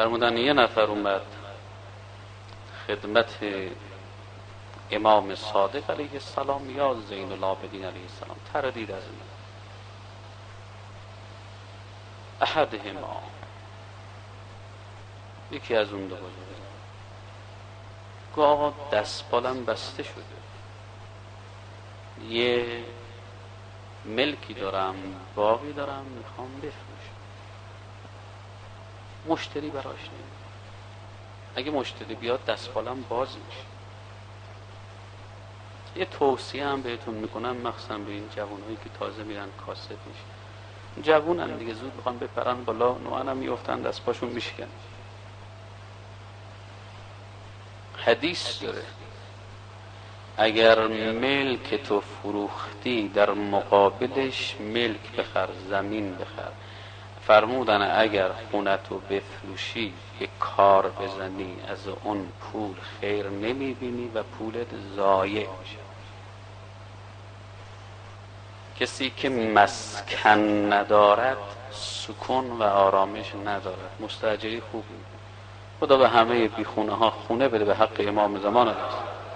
فرمودن یه نفر اومد خدمت امام صادق علیه السلام یا زین العابدین علیه السلام، تردید از این احدهما، یکی از اون دو بزرگان گفت آقا دستپالم بسته شده، یه ملکی دارم، باقی دارم، میخوام بفروشم، مشتری براش نمیاد، اگه مشتری بیاد دستپالم باز میشه. یه توصیه هم بهتون میکنم، مخصوصا به این جوانایی که تازه میرن کاسب میشه، جوونن دیگه، زود بخوان بپرن بالا، نوعا هم میفتن دست پاشون میشکن. حدیث داره اگر ملک تو فروختی در مقابلش ملک بخر، زمین بخر. فرمودن اگر خونتو بفروشی یه کار بزنی از اون پول خیر نمیبینی و پولت ضایع میشه. کسی که مسکن ندارد سکون و آرامش ندارد. مستاجری خوب نیست. خدا به همه بی خونه ها خونه بده به حق امام زمان است.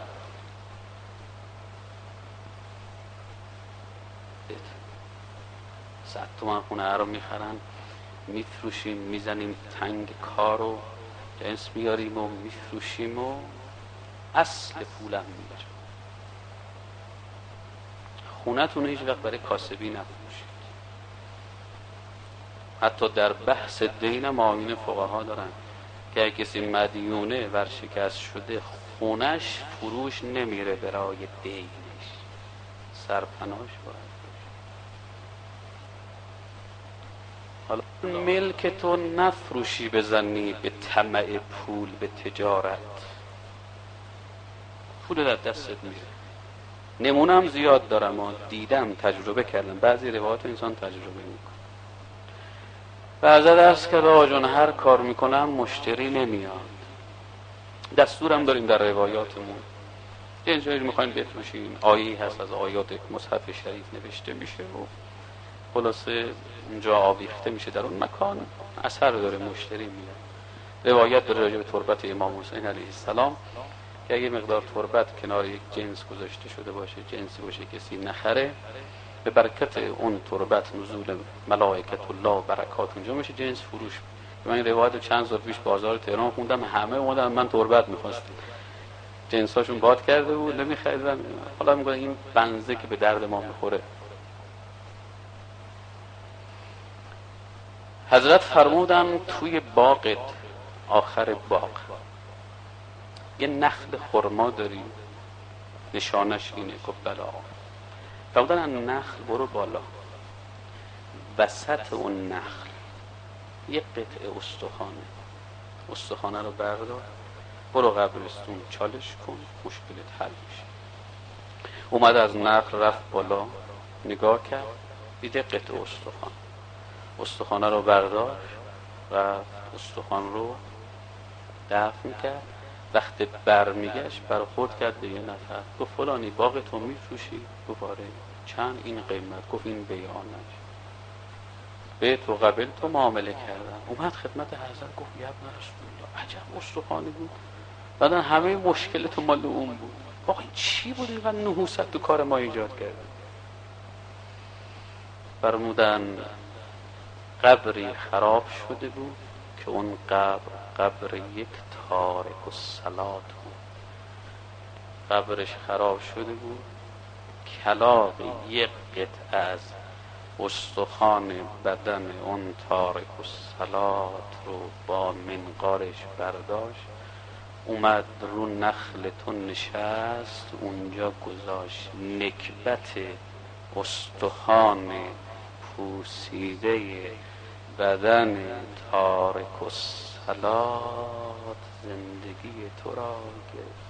صد تومن خونه رو میخرن، میفروشیم، میزنیم تنگ کارو، جنس میاریم و میفروشیم و اصل پولم میبریم. خونتون هیچ وقت برای کاسبی نفروشید. حتی در بحث دین هم آیین فقها دارن که اگه کسی مدیونه ورشکست شده خونش فروش نمیره برای دینش، سرپناش باید. حالا ملک تو نفروشی بزنی به طمع پول، به تجارت، پول در دستت میره. نمونم زیاد دارم و دیدم، تجربه کردم، بعضی روایات انسان تجربه میکنه. بعضا درس کرده آجون هر کار میکنم مشتری نمیاد، دستورم داریم در روایاتمون یه اینجایی میخواین بفروشین، آیه هست از آیات مصحف شریف نوشته میشه و خلاصه اونجا آویخته میشه در اون مکان، اثر داره، مشتری میاد. روایت داره راجع به تربت امام حسین علیه السلام که اگه مقدار تربت کنار یک جنس گذاشته شده باشه، جنسی باشه کسی نخره، به برکت اون تربت نزول ملائکت الله و برکات اونجا میشه، جنس فروش. من این روایت چند سال پیش بازار تهران خوندم، همه اومدن من تربت میخواستم، جنساشون باد کرده بود نمیخریدن. حالا میگن این بنزه که به درد ما میخوره. حضرت فرمودن توی باغت، آخر باغ یه نخل خرما داری، نشانش اینه. گفت بله آقا. فرمودن نخل برو بالا، وسط اون نخل یه قطعه استخوانه رو بردار، برو قبرستون چالش کن، مشکلت حل میشه. اومد از نخل رفت بالا، نگاه کرد، دیده قطعه استخوانه رو برداشت، رفت استخوان رو دفن کرد. وقتی برمیگشت برخورد کرد به یه نفر، گفت فلانی باغ تو میفروشی؟ گفت آره. چند؟ این قیمت. گفت این بیانش، به تو قبل تو معامله کردن. اومد خدمت حضرت گفت یا ابن رسول الله، عجب استخوانی بود، بعدن همه مشکل تو مال اون بود. آقا این چی بود اینقدر نحوست تو کار ما ایجاد کرده؟ فرمودن قبری خراب شده بود که اون قبر یک تارک الصلات بود. قبرش خراب شده بود، کلاغ یک قطعه از استخوان بدن اون تارک الصلات رو با منقارش برداشت، اومد رو نخل تو نشست، اونجا گذاشت. نکبت استخوان پوسیده بدن تارک الصلات زندگی تو را گرفت.